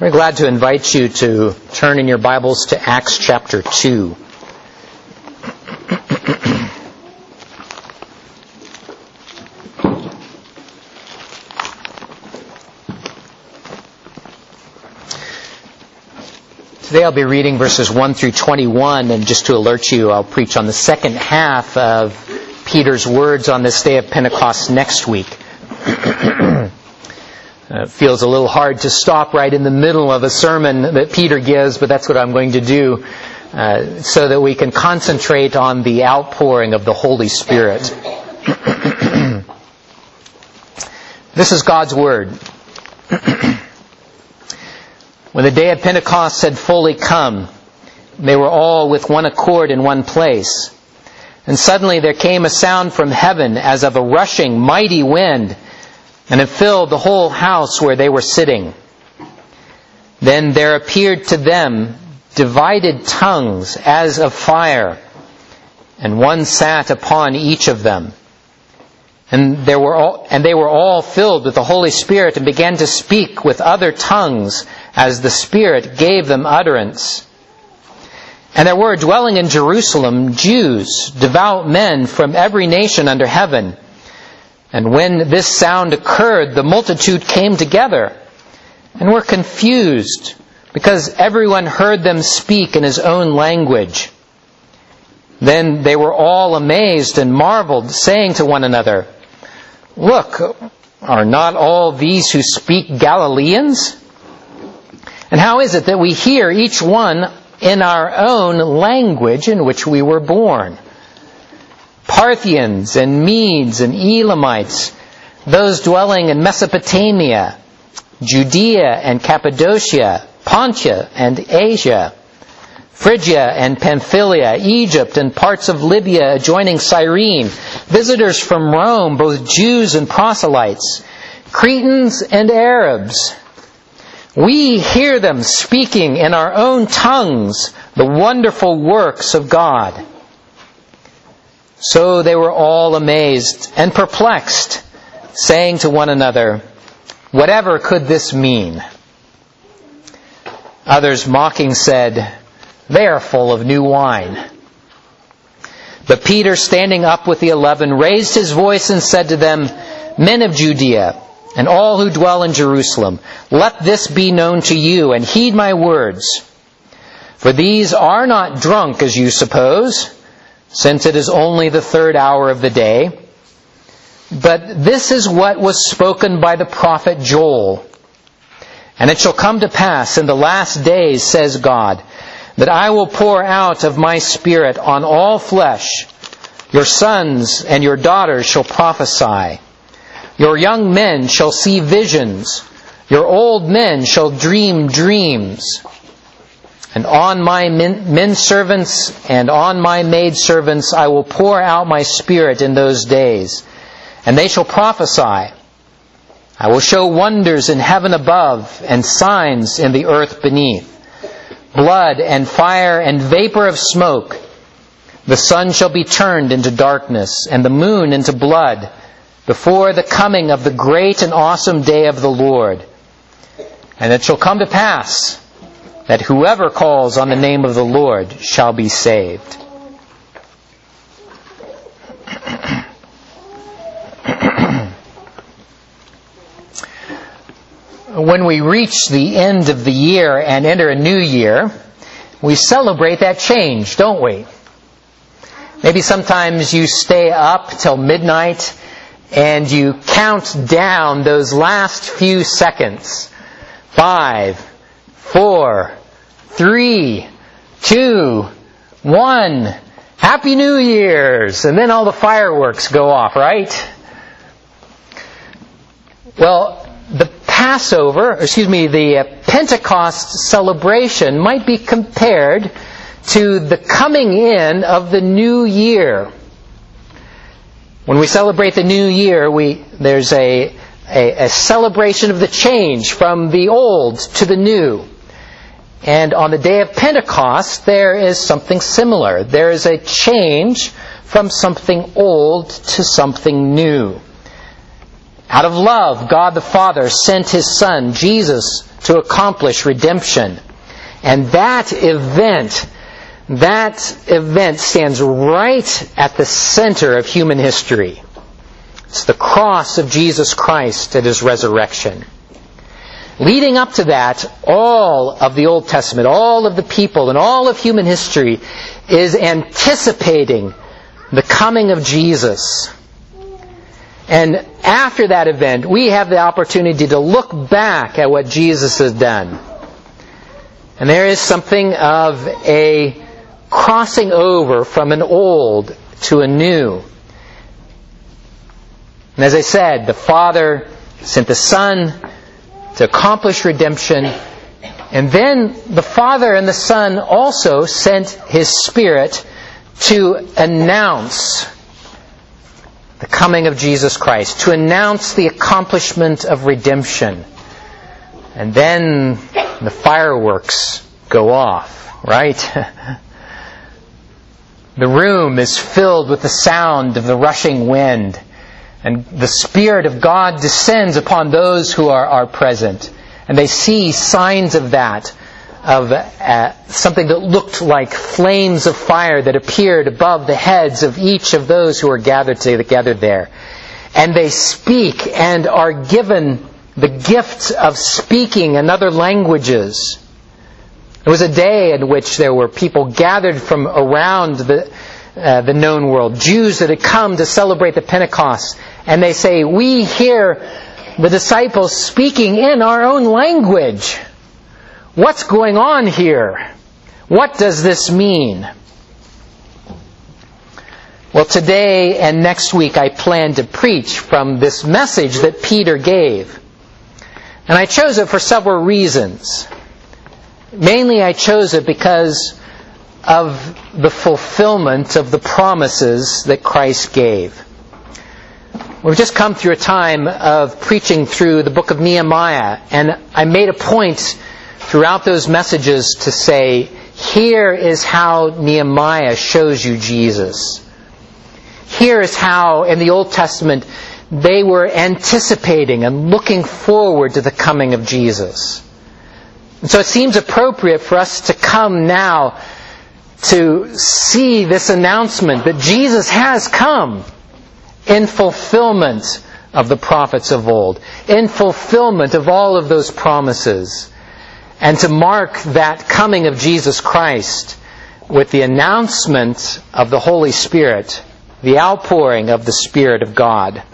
We're glad to invite you to turn in your Bibles to Acts chapter 2. Today I'll be reading verses 1 through 21, and just to alert you, I'll preach on the second half of Peter's words on this day of Pentecost next week. It feels a little hard to stop right in the middle of a sermon that Peter gives, but that's what I'm going to do so that we can concentrate on the outpouring of the Holy Spirit. This is God's Word. When the day of Pentecost had fully come, they were all with one accord in one place. And suddenly there came a sound from heaven as of a rushing mighty wind, and it filled the whole house where they were sitting. Then there appeared to them divided tongues as of fire, and one sat upon each of them. And they were all filled with the Holy Spirit and began to speak with other tongues as the Spirit gave them utterance. And there were dwelling in Jerusalem Jews, devout men from every nation under heaven. And when this sound occurred, the multitude came together and were confused, because everyone heard them speak in his own language. Then they were all amazed and marveled, saying to one another, "Look, are not all these who speak Galileans? And how is it that we hear each one in our own language in which we were born? Parthians and Medes and Elamites, those dwelling in Mesopotamia, Judea and Cappadocia, Pontia and Asia, Phrygia and Pamphylia, Egypt and parts of Libya adjoining Cyrene, visitors from Rome, both Jews and proselytes, Cretans and Arabs. We hear them speaking in our own tongues the wonderful works of God." So they were all amazed and perplexed, saying to one another, "Whatever could this mean?" Others mocking said, "They are full of new wine." But Peter, standing up with the 11, raised his voice and said to them, "Men of Judea, and all who dwell in Jerusalem, let this be known to you, and heed my words. For these are not drunk, as you suppose, since it is only the third hour of the day. But this is what was spoken by the prophet Joel. And it shall come to pass in the last days, says God, that I will pour out of my Spirit on all flesh. Your sons and your daughters shall prophesy. Your young men shall see visions. Your old men shall dream dreams. And on my men servants and on my maid servants I will pour out my Spirit in those days, and they shall prophesy. I will show wonders in heaven above and signs in the earth beneath, blood and fire and vapor of smoke. The sun shall be turned into darkness and the moon into blood before the coming of the great and awesome day of the Lord. And it shall come to pass that whoever calls on the name of the Lord shall be saved." When we reach the end of the year and enter a new year, we celebrate that change, don't we? Maybe sometimes you stay up till midnight and you count down those last few seconds. 5, 4, 3, 2, 1. Happy New Year's! And then all the fireworks go off, right? Well, the Pentecost celebration might be compared to the coming in of the new year. When we celebrate the new year, there's a celebration of the change from the old to the new. And on the day of Pentecost, there is something similar. There is a change from something old to something new. Out of love, God the Father sent His Son, Jesus, to accomplish redemption. And that event stands right at the center of human history. It's the cross of Jesus Christ at His resurrection. Leading up to that, all of the Old Testament, all of the people, and all of human history is anticipating the coming of Jesus. And after that event, we have the opportunity to look back at what Jesus has done. And there is something of a crossing over from an old to a new. And as I said, the Father sent the Son to accomplish redemption. And then the Father and the Son also sent His Spirit to announce the coming of Jesus Christ, to announce the accomplishment of redemption. And then the fireworks go off, right? The room is filled with the sound of the rushing wind. And the Spirit of God descends upon those who are present. And they see signs of that, of something that looked like flames of fire that appeared above the heads of each of those who are gathered there. And they speak and are given the gift of speaking in other languages. It was a day in which there were people gathered from around the known world, Jews that had come to celebrate the Pentecost. And they say, we hear the disciples speaking in our own language. What's going on here? What does this mean? Well, today and next week I plan to preach from this message that Peter gave. And I chose it for several reasons. Mainly I chose it because of the fulfillment of the promises that Christ gave. We've just come through a time of preaching through the book of Nehemiah, and I made a point throughout those messages to say, here is how Nehemiah shows you Jesus. Here is how, in the Old Testament, they were anticipating and looking forward to the coming of Jesus. And so it seems appropriate for us to come now to see this announcement that Jesus has come in fulfillment of the prophets of old, in fulfillment of all of those promises, and to mark that coming of Jesus Christ with the announcement of the Holy Spirit, the outpouring of the Spirit of God.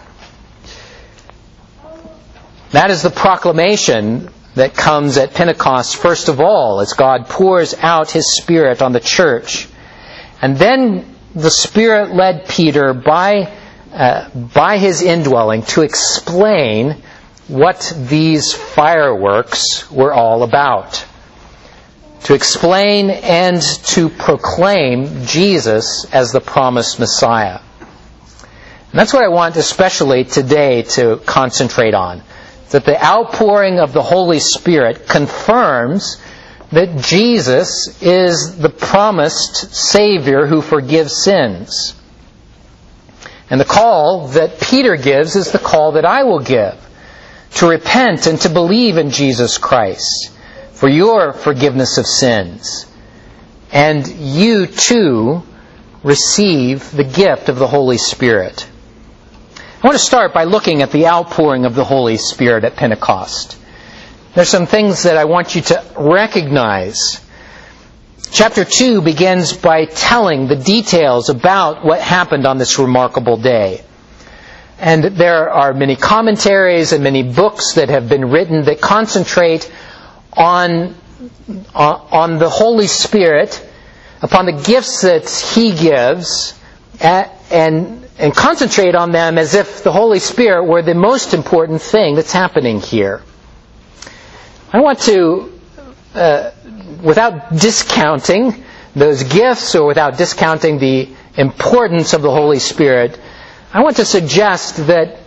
That is the proclamation that comes at Pentecost first of all, as God pours out His Spirit on the church. And then the Spirit led Peter by His indwelling to explain what these fireworks were all about. To explain and to proclaim Jesus as the promised Messiah. And that's what I want especially today to concentrate on. That the outpouring of the Holy Spirit confirms that Jesus is the promised Savior who forgives sins. And the call that Peter gives is the call that I will give. To repent and to believe in Jesus Christ for your forgiveness of sins. And you too receive the gift of the Holy Spirit. I want to start by looking at the outpouring of the Holy Spirit at Pentecost. There's some things that I want you to recognize. Chapter 2 begins by telling the details about what happened on this remarkable day. And there are many commentaries and many books that have been written that concentrate on the Holy Spirit, upon the gifts that He gives, and concentrate on them as if the Holy Spirit were the most important thing that's happening here. I want to, without discounting those gifts or without discounting the importance of the Holy Spirit, I want to suggest that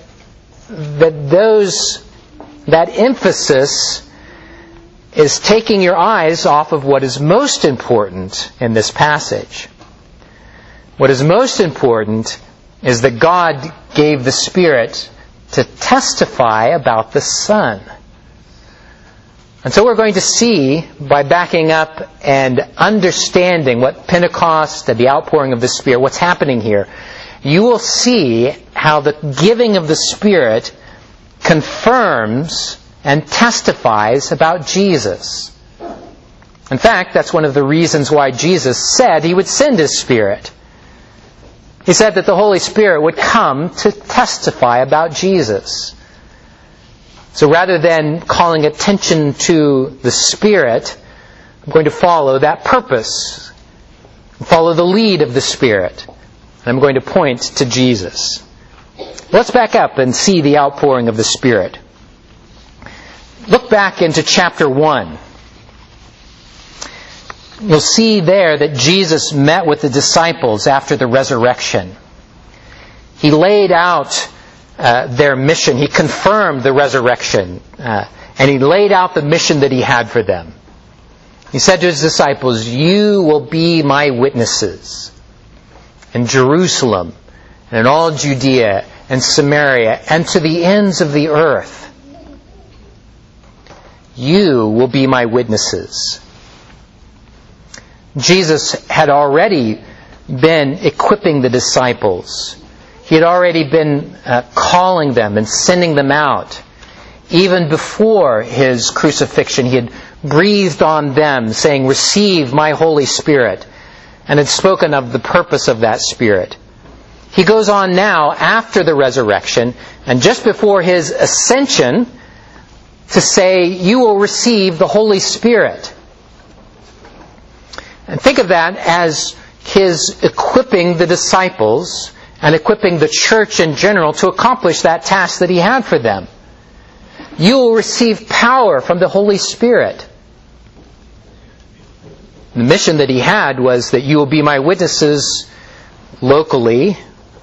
emphasis is taking your eyes off of what is most important in this passage. What is most important is that God gave the Spirit to testify about the Son. And so we're going to see, by backing up and understanding what Pentecost and the outpouring of the Spirit, what's happening here, you will see how the giving of the Spirit confirms and testifies about Jesus. In fact, that's one of the reasons why Jesus said He would send His Spirit. He said that the Holy Spirit would come to testify about Jesus. So rather than calling attention to the Spirit, I'm going to follow that purpose, follow the lead of the Spirit. And I'm going to point to Jesus. Let's back up and see the outpouring of the Spirit. Look back into chapter 1. You'll see there that Jesus met with the disciples after the resurrection. He laid out their mission. He confirmed the resurrection. And He laid out the mission that He had for them. He said to His disciples, "You will be my witnesses in Jerusalem and in all Judea and Samaria and to the ends of the earth. You will be my witnesses." Jesus had already been equipping the disciples. He had already been calling them and sending them out. Even before His crucifixion, He had breathed on them, saying, "Receive my Holy Spirit," and had spoken of the purpose of that Spirit. He goes on now, after the resurrection, and just before His ascension, to say, "You will receive the Holy Spirit." And think of that as His equipping the disciples and equipping the church in general to accomplish that task that He had for them. You will receive power from the Holy Spirit. The mission that He had was that you will be my witnesses locally,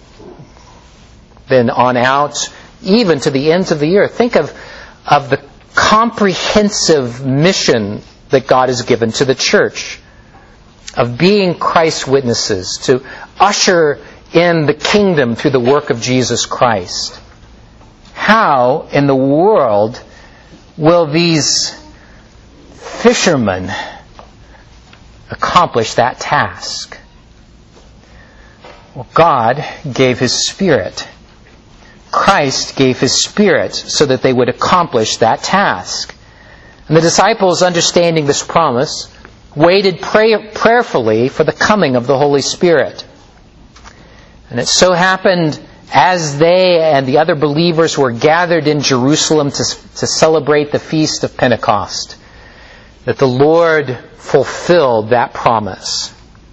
then on out, even to the ends of the earth. Think of the comprehensive mission that God has given to the church, of being Christ's witnesses, to usher in the kingdom through the work of Jesus Christ. How in the world will these fishermen accomplish that task? Well, God gave His Spirit. Christ gave His Spirit so that they would accomplish that task. And the disciples, understanding this promise, waited prayerfully for the coming of the Holy Spirit. And it so happened, as they and the other believers were gathered in Jerusalem to celebrate the Feast of Pentecost, that the Lord fulfilled that promise.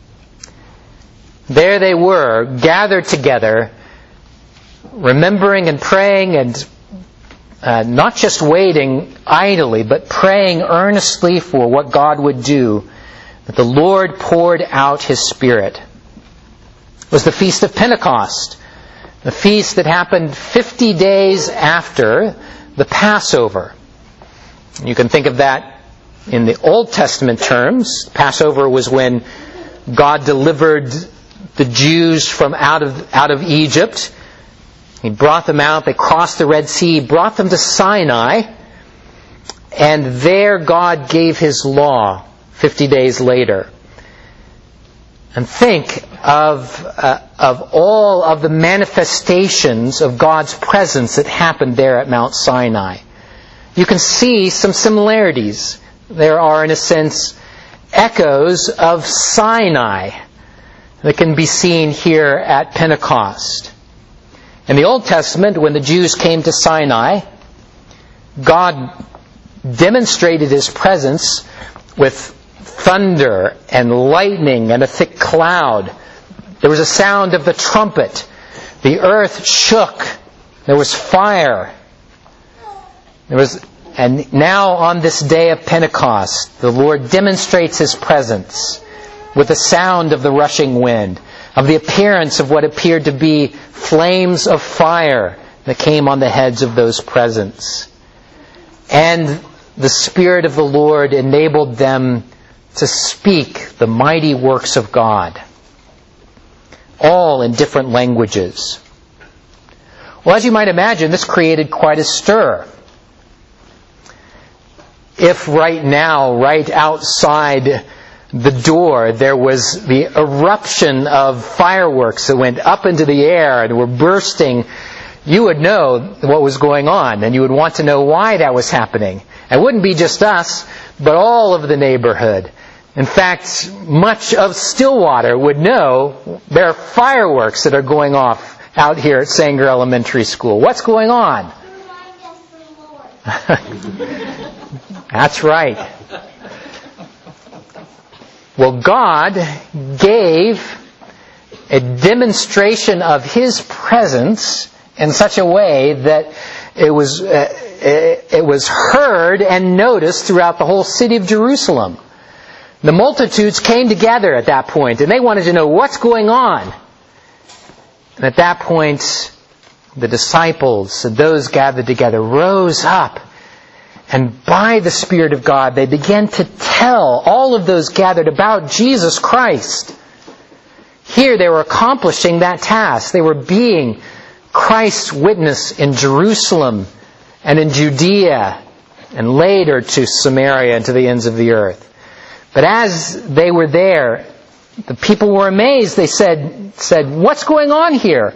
There they were, gathered together, remembering and praying, and not just waiting idly, but praying earnestly for what God would do, that the Lord poured out His Spirit. It was the Feast of Pentecost, the feast that happened 50 days after the Passover. You can think of that in the Old Testament terms. Passover was when God delivered the Jews from out of Egypt. He brought them out, they crossed the Red Sea, brought them to Sinai, and there God gave His law 50 days later. And think of all of the manifestations of God's presence that happened there at Mount Sinai. You can see some similarities. There are, in a sense, echoes of Sinai that can be seen here at Pentecost. In the Old Testament, when the Jews came to Sinai, God demonstrated His presence with thunder and lightning and a thick cloud. There was a sound of the trumpet. The earth shook. There was fire. And now on this day of Pentecost, the Lord demonstrates His presence with the sound of the rushing wind, of the appearance of what appeared to be flames of fire that came on the heads of those present. And the Spirit of the Lord enabled them to speak the mighty works of God, all in different languages. Well, as you might imagine, this created quite a stir. If right now, right outside the door, there was the eruption of fireworks that went up into the air and were bursting, you would know what was going on, and you would want to know why that was happening. It wouldn't be just us, but all of the neighborhood. In fact, much of Stillwater would know there are fireworks that are going off out here at Sanger Elementary School. What's going on? That's right. Well, God gave a demonstration of His presence in such a way that it was heard and noticed throughout the whole city of Jerusalem. The multitudes came together at that point, and they wanted to know what's going on. And at that point, the disciples and those gathered together rose up, and by the Spirit of God, they began to tell all of those gathered about Jesus Christ. Here they were accomplishing that task. They were being Christ's witness in Jerusalem and in Judea, and later to Samaria and to the ends of the earth. But as they were there, the people were amazed. They said, "What's going on here?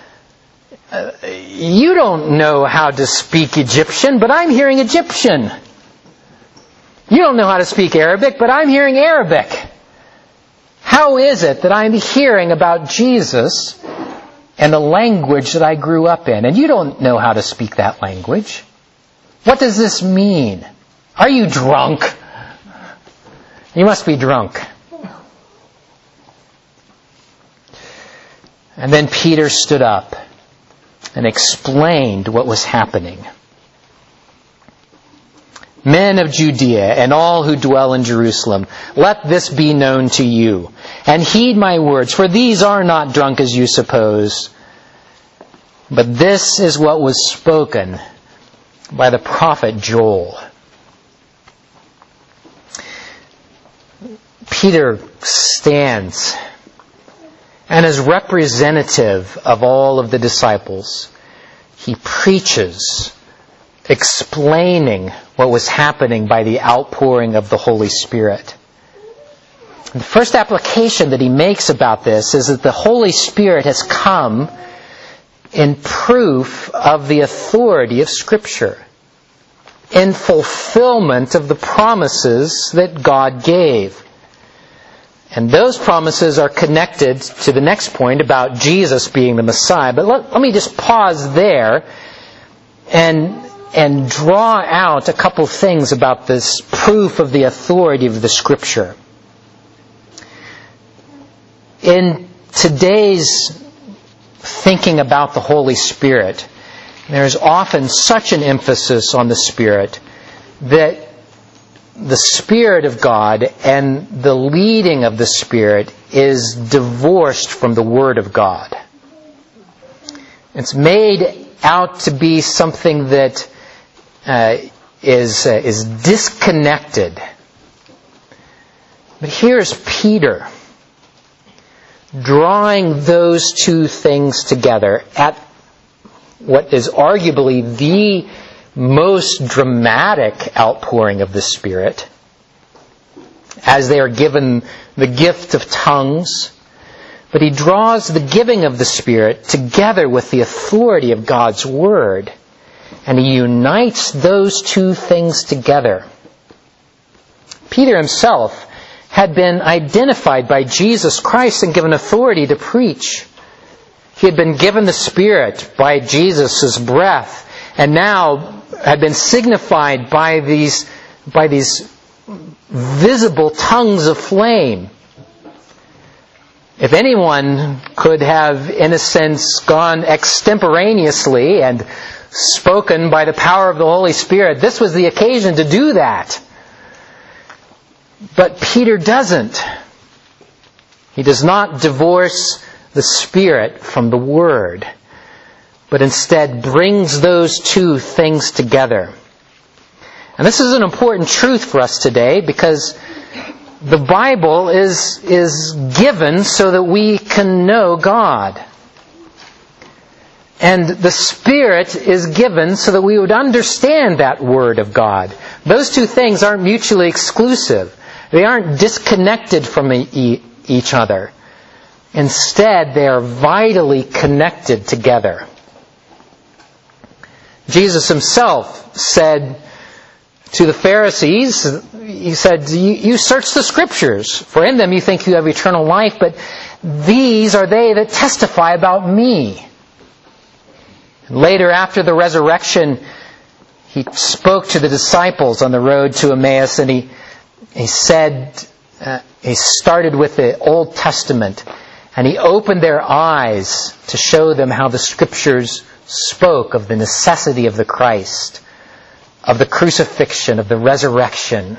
You don't know how to speak Egyptian, but I'm hearing Egyptian. You don't know how to speak Arabic, but I'm hearing Arabic. How is it that I'm hearing about Jesus and the language that I grew up in, and you don't know how to speak that language? What does this mean? Are you drunk? You must be drunk." And then Peter stood up and explained what was happening. "Men of Judea and all who dwell in Jerusalem, let this be known to you, and heed my words, for these are not drunk as you suppose, but this is what was spoken by the prophet Joel." Peter stands, and as representative of all of the disciples, he preaches, explaining what was happening by the outpouring of the Holy Spirit. The first application that he makes about this is that the Holy Spirit has come in proof of the authority of Scripture, in fulfillment of the promises that God gave. And those promises are connected to the next point about Jesus being the Messiah. But let me just pause there and draw out a couple things about this proof of the authority of the Scripture. In today's thinking about the Holy Spirit, there's often such an emphasis on the Spirit that the Spirit of God and the leading of the Spirit is divorced from the Word of God. It's made out to be something that is disconnected. But here's Peter drawing those two things together at what is arguably the most dramatic outpouring of the Spirit, as they are given the gift of tongues. But he draws the giving of the Spirit together with the authority of God's Word, and he unites those two things together. Peter himself had been identified by Jesus Christ and given authority to preach. He had been given the Spirit by Jesus' breath, and now had been signified by these visible tongues of flame. If anyone could have, in a sense, gone extemporaneously and spoken by the power of the Holy Spirit, this was the occasion to do that. But Peter doesn't. He does not divorce the Spirit from the Word, but instead brings those two things together. And this is an important truth for us today, because the Bible is given so that we can know God. And the Spirit is given so that we would understand that Word of God. Those two things aren't mutually exclusive. They aren't disconnected from each other. Instead, they are vitally connected together. Jesus himself said to the Pharisees, he said, you search the Scriptures, for in them you think you have eternal life, but these are they that testify about me. Later, after the resurrection, he spoke to the disciples on the road to Emmaus, and he said, he started with the Old Testament, and he opened their eyes to show them how the Scriptures spoke of the necessity of the Christ, of the crucifixion, of the resurrection.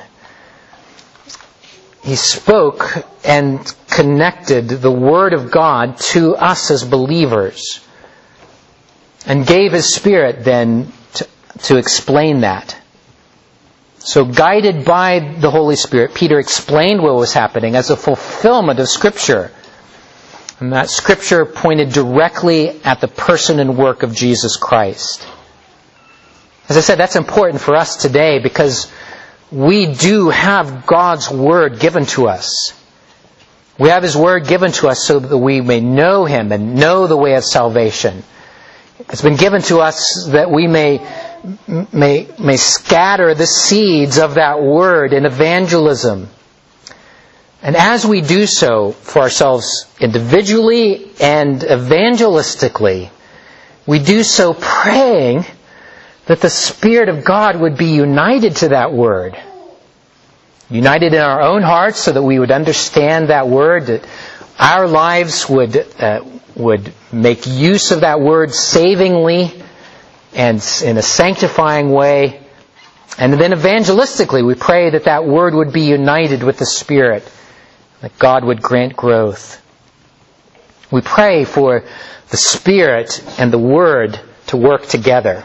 He spoke and connected the Word of God to us as believers, and gave His Spirit then to explain that. So guided by the Holy Spirit, Peter explained what was happening as a fulfillment of Scripture. And that Scripture pointed directly at the person and work of Jesus Christ. As I said, that's important for us today because we do have God's Word given to us. We have His Word given to us so that we may know Him and know the way of salvation. It's been given to us that we may scatter the seeds of that Word in evangelism. And as we do so for ourselves individually and evangelistically, we do so praying that the Spirit of God would be united to that Word. United in our own hearts so that we would understand that Word, that our lives would make use of that Word savingly and in a sanctifying way. And then evangelistically, we pray that that Word would be united with the Spirit, that God would grant growth. We pray for the Spirit and the Word to work together.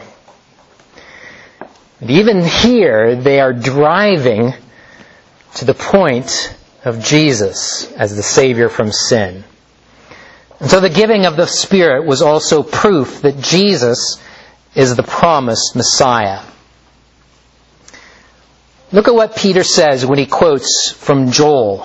And even here, they are driving to the point of Jesus as the Savior from sin. And so the giving of the Spirit was also proof that Jesus is the promised Messiah. Look at what Peter says when he quotes from Joel.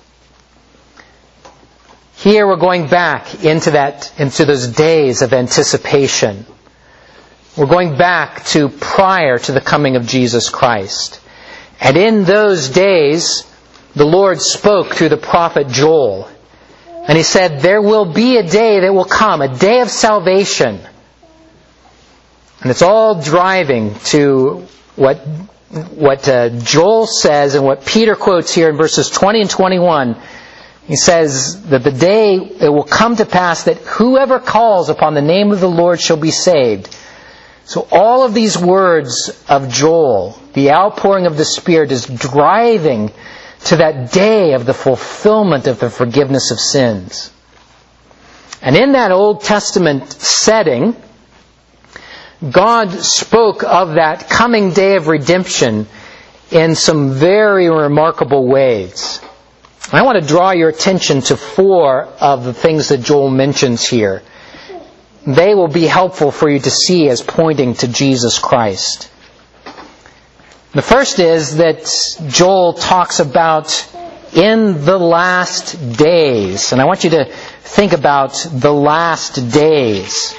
Here we're going back into those days of anticipation. We're going back to prior to the coming of Jesus Christ. And in those days, the Lord spoke through the prophet Joel. And He said, there will be a day that will come, a day of salvation. And it's all driving to what Joel says and what Peter quotes here in verses 20 and 21. He says that the day it will come to pass that whoever calls upon the name of the Lord shall be saved. So all of these words of Joel, the outpouring of the Spirit, is driving to that day of the fulfillment of the forgiveness of sins. And in that Old Testament setting, God spoke of that coming day of redemption in some very remarkable ways. I want to draw your attention to 4 of the things that Joel mentions here. They will be helpful for you to see as pointing to Jesus Christ. The first is that Joel talks about in the last days. And I want you to think about the last days.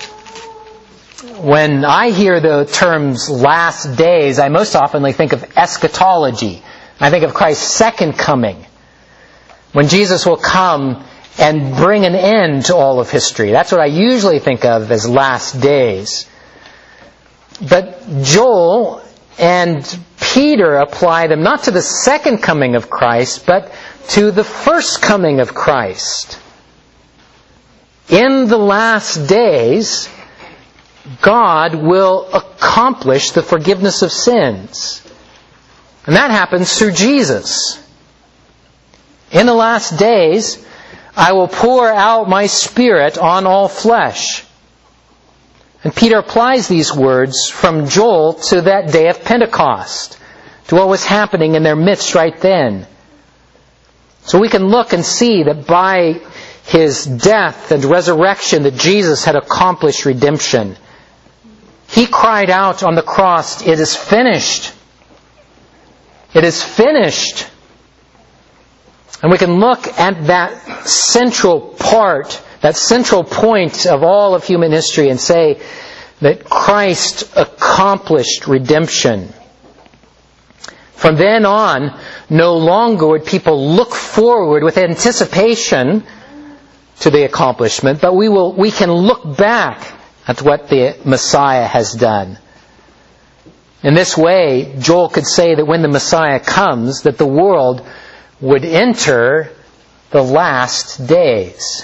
When I hear the terms last days, I most often think of eschatology. I think of Christ's second coming, when Jesus will come and bring an end to all of history. That's what I usually think of as last days. But Joel and Peter apply them not to the second coming of Christ, but to the first coming of Christ. In the last days, God will accomplish the forgiveness of sins. And that happens through Jesus. In the last days, I will pour out my Spirit on all flesh. And Peter applies these words from Joel to that day of Pentecost, to what was happening in their midst right then. So we can look and see that by His death and resurrection, that Jesus had accomplished redemption. He cried out on the cross, "It is finished." It is finished. And we can look at that central part, that central point of all of human history and say that Christ accomplished redemption. From then on, no longer would people look forward with anticipation to the accomplishment, but we can look back at what the Messiah has done. In this way, Joel could say that when the Messiah comes, that the world would enter the last days.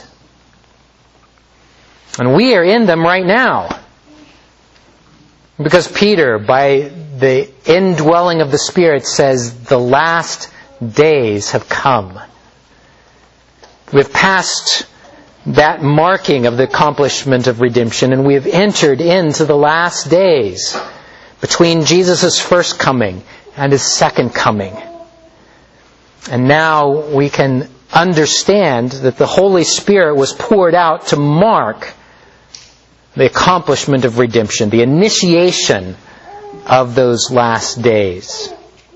And we are in them right now. Because Peter, by the indwelling of the Spirit, says the last days have come. We've passed that marking of the accomplishment of redemption, and we have entered into the last days between Jesus' first coming and His second coming. And now we can understand that the Holy Spirit was poured out to mark the accomplishment of redemption, the initiation of those last days.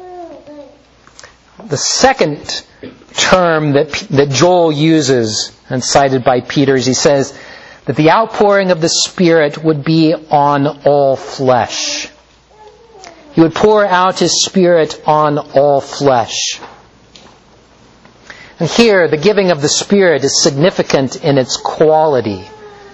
The second term that Joel uses, and cited by Peter, is he says that the outpouring of the Spirit would be on all flesh. He would pour out His Spirit on all flesh. And here, the giving of the Spirit is significant in its quality.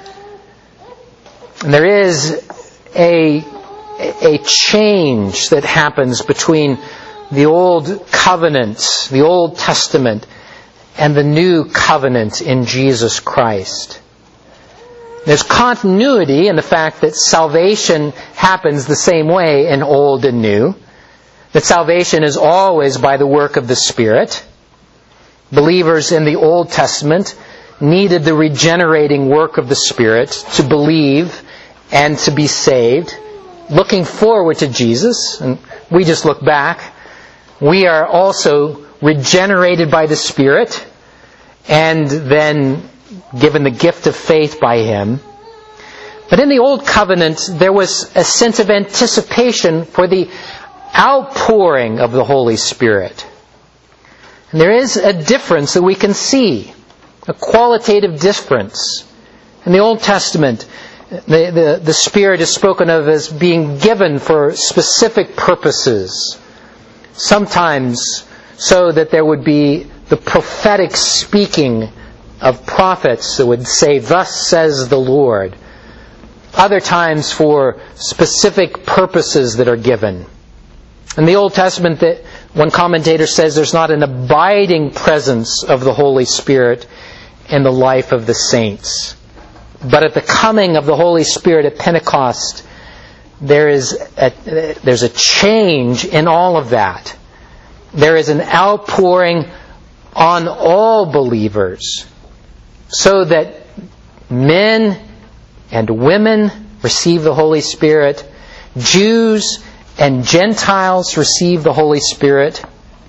And there is a change that happens between the Old Covenant, the Old Testament, and the New Covenant in Jesus Christ. There's continuity in the fact that salvation happens the same way in Old and New. That salvation is always by the work of the Spirit. Believers in the Old Testament needed the regenerating work of the Spirit to believe and to be saved, looking forward to Jesus. And we just look back. We are also regenerated by the Spirit and then given the gift of faith by Him. But in the Old Covenant, there was a sense of anticipation for the outpouring of the Holy Spirit. And there is a difference that we can see, a qualitative difference. In the Old Testament, the Spirit is spoken of as being given for specific purposes. Sometimes so that there would be the prophetic speaking of prophets that would say, "Thus says the Lord." Other times for specific purposes that are given. In the Old Testament, one commentator says there's not an abiding presence of the Holy Spirit in the life of the saints. But at the coming of the Holy Spirit at Pentecost, there's a change in all of that. There is an outpouring on all believers, so that men and women receive the Holy Spirit, Jews and Gentiles receive the Holy Spirit,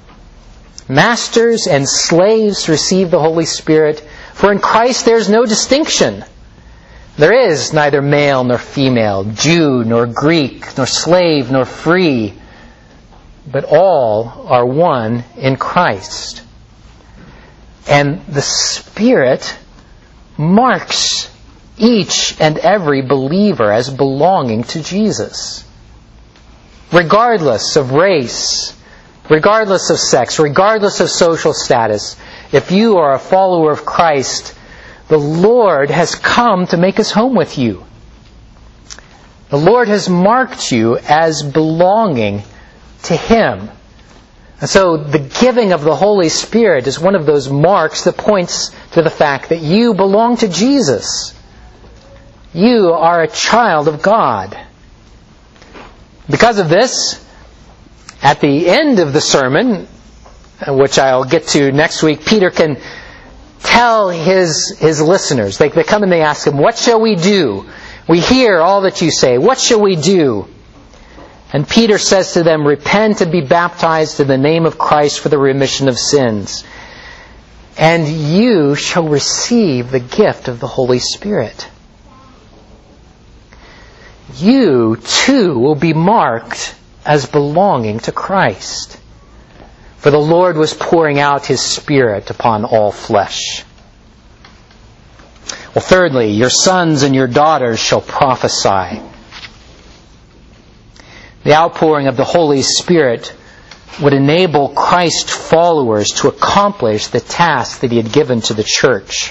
masters and slaves receive the Holy Spirit, for in Christ there's no distinction. There is neither male nor female, Jew nor Greek, nor slave nor free, but all are one in Christ. And the Spirit marks each and every believer as belonging to Jesus. Regardless of race, regardless of sex, regardless of social status, if you are a follower of Christ, the Lord has come to make His home with you. The Lord has marked you as belonging to Him. And so the giving of the Holy Spirit is one of those marks that points to the fact that you belong to Jesus. You are a child of God. Because of this, at the end of the sermon, which I'll get to next week, Peter can tell his listeners. They come and they ask him, "What shall we do? We hear all that you say. What shall we do?" And Peter says to them, "Repent and be baptized in the name of Christ for the remission of sins. and you shall receive the gift of the Holy Spirit. You too will be marked as belonging to Christ. For the Lord was pouring out His Spirit upon all flesh. Well, thirdly, your sons and your daughters shall prophesy. The outpouring of the Holy Spirit would enable Christ followers to accomplish the task that He had given to the church.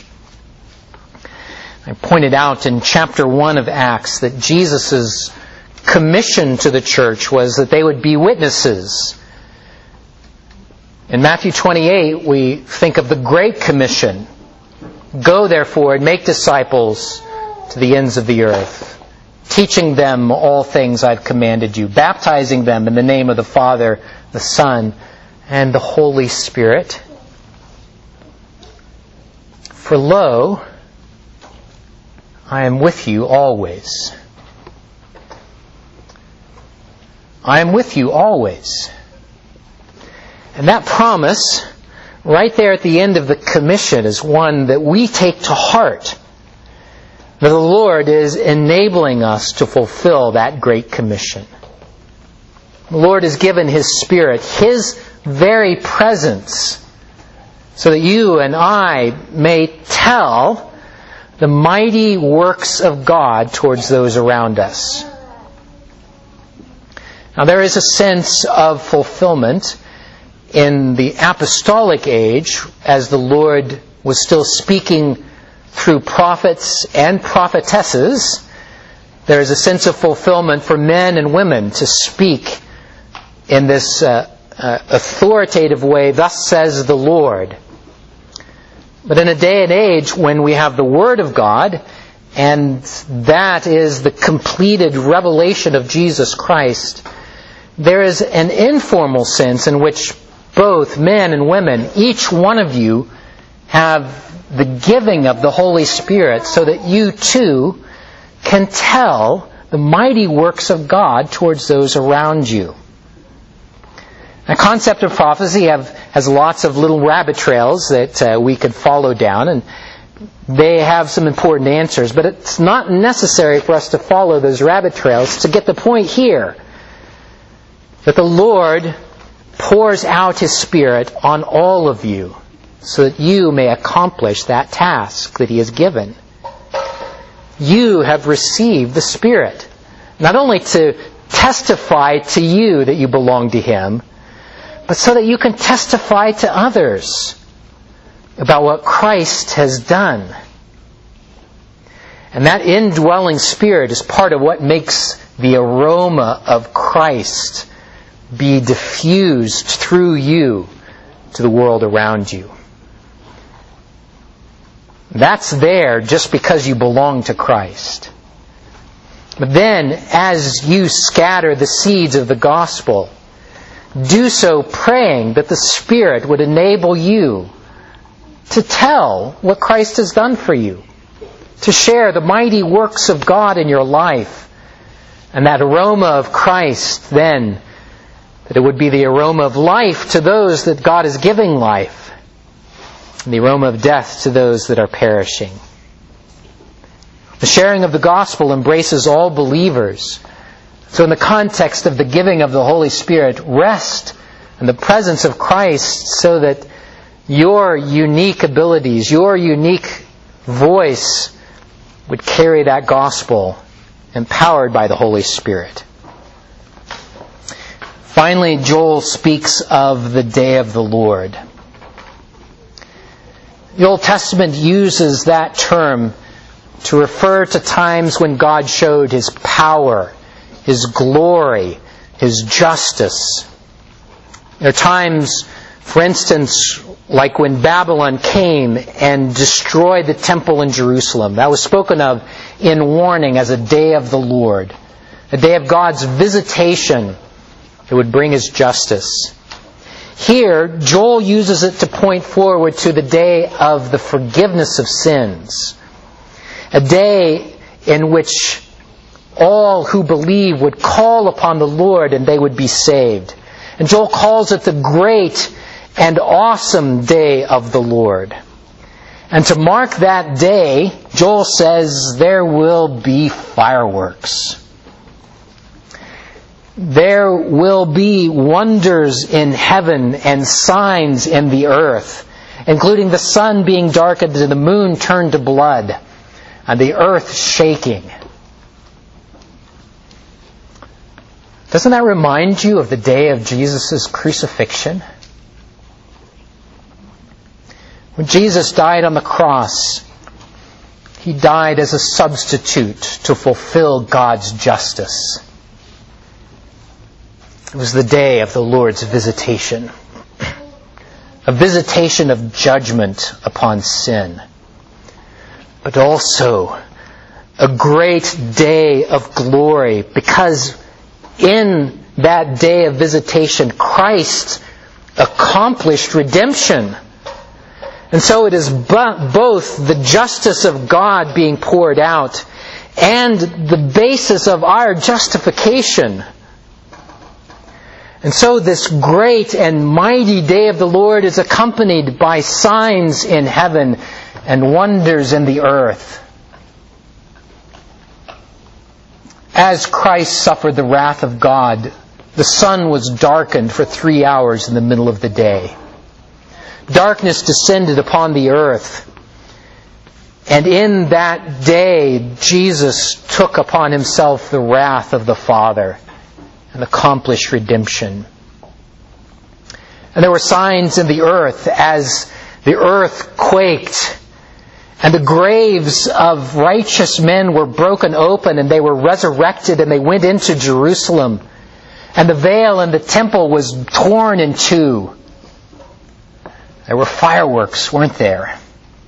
I pointed out in chapter 1 of Acts that Jesus' commission to the church was that they would be witnesses. In Matthew 28, we think of the Great Commission. Go, therefore, and make disciples to the ends of the earth, teaching them all things I've commanded you, baptizing them in the name of the Father, the Son, and the Holy Spirit. For lo, I am with you always. I am with you always. And that promise, right there at the end of the commission, is one that we take to heart. That the Lord is enabling us to fulfill that great commission. The Lord has given His Spirit, His very presence, so that you and I may tell the mighty works of God towards those around us. Now, there is a sense of fulfillment in the apostolic age, as the Lord was still speaking through prophets and prophetesses. There is a sense of fulfillment for men and women to speak in this authoritative way, "Thus says the Lord." But in a day and age when we have the Word of God, and that is the completed revelation of Jesus Christ, there is an informal sense in which both men and women, each one of you, have the giving of the Holy Spirit so that you too can tell the mighty works of God towards those around you. The concept of prophecy has lots of little rabbit trails that we could follow down, and they have some important answers, but it's not necessary for us to follow those rabbit trails to get the point here, that the Lord pours out His Spirit on all of you so that you may accomplish that task that He has given. You have received the Spirit, not only to testify to you that you belong to Him, but so that you can testify to others about what Christ has done. And that indwelling Spirit is part of what makes the aroma of Christ be diffused through you to the world around you. That's there just because you belong to Christ. But then, as you scatter the seeds of the gospel, do so praying that the Spirit would enable you to tell what Christ has done for you, to share the mighty works of God in your life, and that aroma of Christ then, that it would be the aroma of life to those that God is giving life, and the aroma of death to those that are perishing. The sharing of the gospel embraces all believers. So in the context of the giving of the Holy Spirit, rest in the presence of Christ so that your unique abilities, your unique voice would carry that gospel empowered by the Holy Spirit. Finally, Joel speaks of the day of the Lord. The Old Testament uses that term to refer to times when God showed His power, His glory, His justice. There are times, for instance, like when Babylon came and destroyed the temple in Jerusalem. That was spoken of in warning as a day of the Lord, a day of God's visitation that would bring His justice. Here, Joel uses it to point forward to the day of the forgiveness of sins, a day in which all who believe would call upon the Lord and they would be saved. And Joel calls it the great and awesome day of the Lord. And to mark that day, Joel says there will be fireworks. There will be wonders in heaven and signs in the earth, including the sun being darkened and the moon turned to blood, and the earth shaking. Doesn't that remind you of the day of Jesus' crucifixion? When Jesus died on the cross, He died as a substitute to fulfill God's justice. It was the day of the Lord's visitation. A visitation of judgment upon sin. But also a great day of glory, because in that day of visitation, Christ accomplished redemption. And so it is both the justice of God being poured out and the basis of our justification. And so this great and mighty day of the Lord is accompanied by signs in heaven and wonders in the earth. As Christ suffered the wrath of God, the sun was darkened for 3 hours in the middle of the day. Darkness descended upon the earth. And in that day, Jesus took upon Himself the wrath of the Father and accomplished redemption. And there were signs in the earth as the earth quaked, and the graves of righteous men were broken open, and they were resurrected, and they went into Jerusalem. And the veil in the temple was torn in two. There were fireworks, weren't there?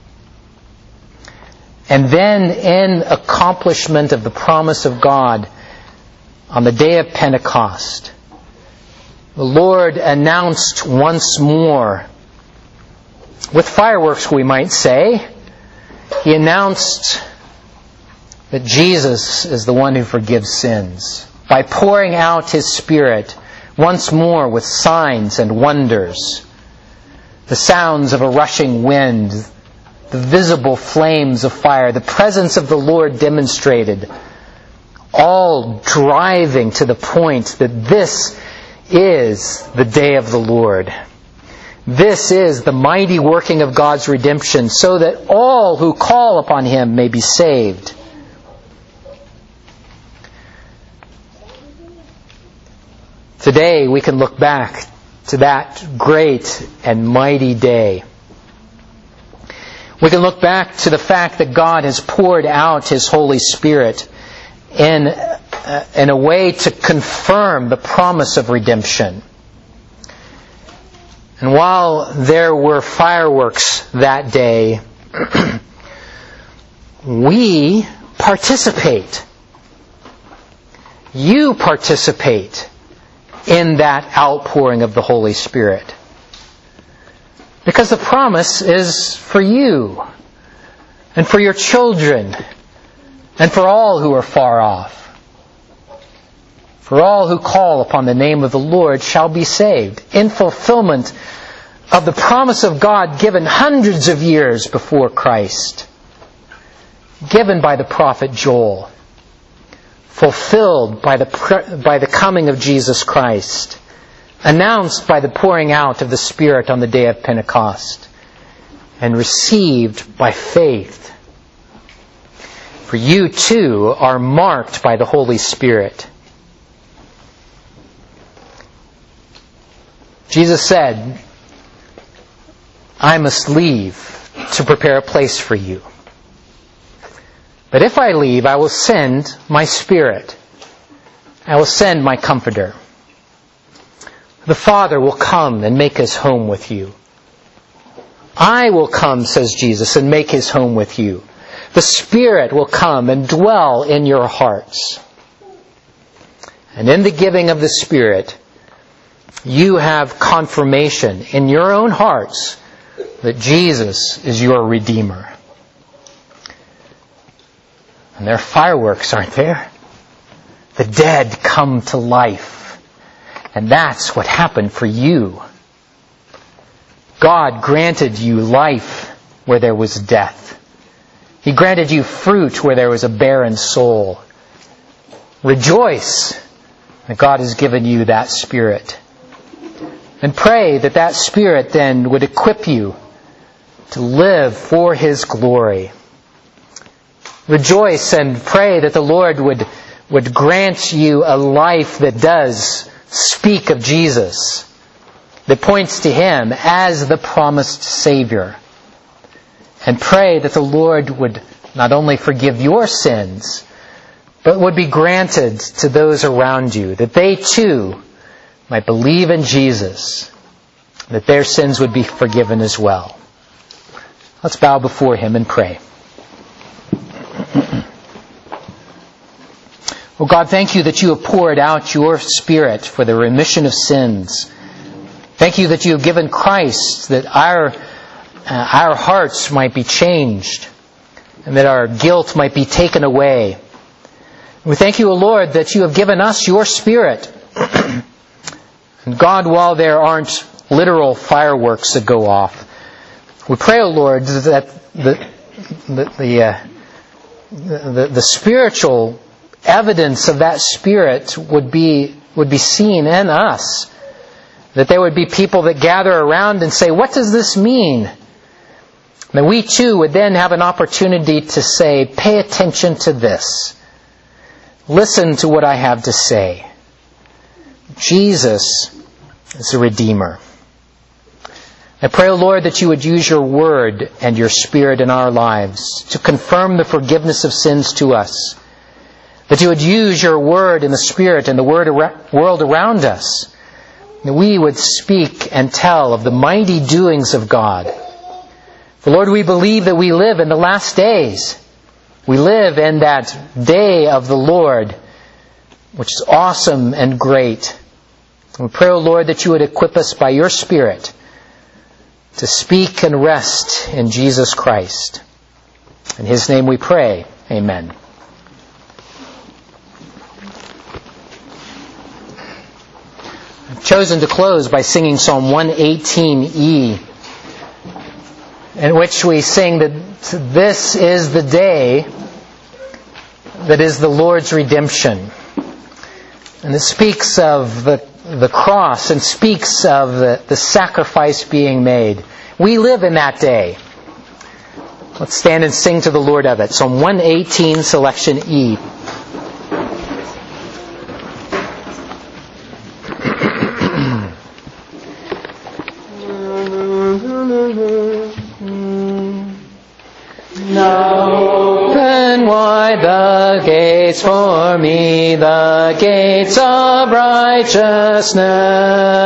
And then, in accomplishment of the promise of God, on the day of Pentecost, the Lord announced once more, with fireworks we might say, He announced that Jesus is the one who forgives sins by pouring out His Spirit once more with signs and wonders. The sounds of a rushing wind, the visible flames of fire, the presence of the Lord demonstrated, all driving to the point that this is the day of the Lord. This is the mighty working of God's redemption, so that all who call upon Him may be saved. Today we can look back to that great and mighty day. We can look back to the fact that God has poured out His Holy Spirit in a way to confirm the promise of redemption. And while there were fireworks that day, we participate. You participate in that outpouring of the Holy Spirit. Because the promise is for you, and for your children, and for all who are far off. For all who call upon the name of the Lord shall be saved, in fulfillment of the promise of God given hundreds of years before Christ, given by the prophet Joel, fulfilled by the coming of Jesus Christ, announced by the pouring out of the Spirit on the day of Pentecost, and received by faith. For you too are marked by the Holy Spirit. Jesus said, I must leave to prepare a place for you. But if I leave, I will send my Spirit. I will send my Comforter. The Father will come and make His home with you. I will come, says Jesus, and make His home with you. The Spirit will come and dwell in your hearts. And in the giving of the Spirit, you have confirmation in your own hearts that Jesus is your Redeemer. And there are fireworks, aren't there? The dead come to life. And that's what happened for you. God granted you life where there was death. He granted you fruit where there was a barren soul. Rejoice that God has given you that Spirit. And pray that that Spirit then would equip you to live for His glory. Rejoice and pray that the Lord would grant you a life that does speak of Jesus, that points to Him as the promised Savior. And pray that the Lord would not only forgive your sins, but would be granted to those around you, that they too might believe in Jesus, that their sins would be forgiven as well. Let's bow before Him and pray. Oh God, thank you that you have poured out your Spirit for the remission of sins. Thank you that you have given Christ, that our hearts might be changed, and that our guilt might be taken away. We thank you, O Lord, that you have given us your Spirit. And God, while there aren't literal fireworks that go off, we pray, O Lord, that the spiritual evidence of that Spirit would be seen in us. That there would be people that gather around and say, what does this mean? And we too would then have an opportunity to say, pay attention to this. Listen to what I have to say. Jesus is a Redeemer. I pray, O Lord, that you would use your Word and your Spirit in our lives to confirm the forgiveness of sins to us. That you would use your Word and the Spirit and the world around us. That we would speak and tell of the mighty doings of God. For Lord, we believe that we live in the last days. We live in that day of the Lord, which is awesome and great. We pray, O Lord, that you would equip us by your Spirit to speak and rest in Jesus Christ. In His name we pray. Amen. I've chosen to close by singing Psalm 118E, in which we sing that this is the day that is the Lord's redemption. And it speaks of the cross and speaks of the sacrifice being made. We live in that day. Let's stand and sing to the Lord of it. Psalm 118, selection E. Open wide the gates for me, the gates of righteousness.